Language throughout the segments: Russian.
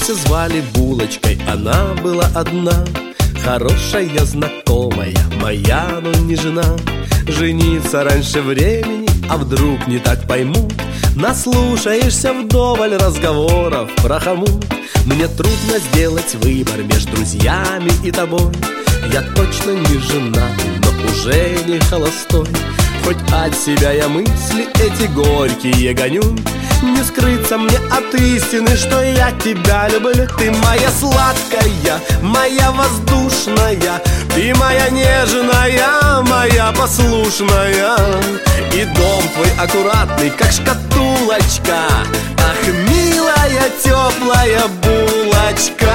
тетю звали Булочкой, она была одна, хорошая знакомая моя, но не жена. Жениться раньше времени, а вдруг не так поймут. Наслушаешься вдоволь разговоров про хомут. Мне трудно сделать выбор между друзьями и тобой. Я точно не женат, но уже не холостой. Хоть от себя я мысли эти горькие гоню, не скрыться мне от истины, что я тебя люблю. Ты моя сладкая, моя воздушная, ты моя нежная, моя послушная. И дом твой аккуратный, как шкатулочка. Ах, милая, теплая булочка.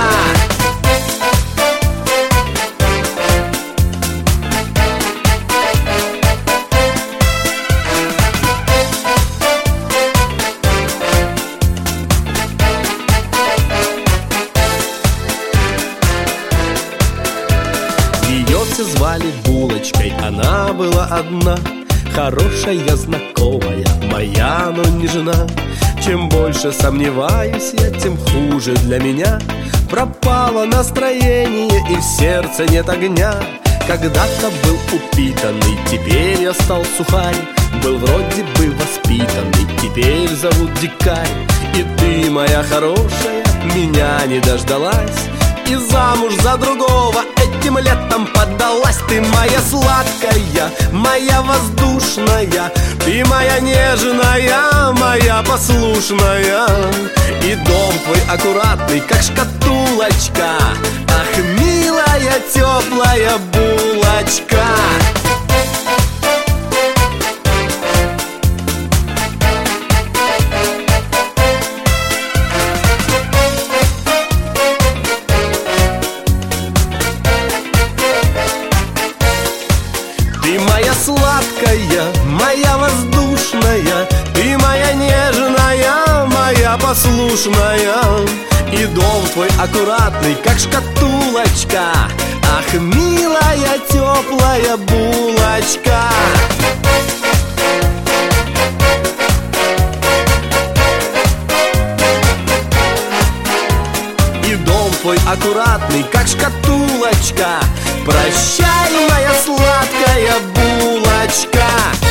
Ее все звали Булочкой, она была одна, хорошая знакомая моя, но не жена. Чем больше сомневаюсь я, тем хуже для меня. Пропало настроение и в сердце нет огня. Когда-то был упитанный, теперь я стал сухарь. Был вроде бы воспитанный, теперь зовут дикарь. И ты, моя хорошая, меня не дождалась, и замуж за другого этим летом подалась. Ты моя сладкая, моя воздушная, ты моя нежная, моя послушная. И дом твой аккуратный, как шкатулочка. Ах, милая, теплая булочка. Ты моя сладкая, моя воздушная, ты моя нежная, моя послушная. И дом твой аккуратный, как шкатулочка. Ах, милая, теплая булочка. И дом твой аккуратный, как шкатулочка. Прощай, моя сладкая булочка.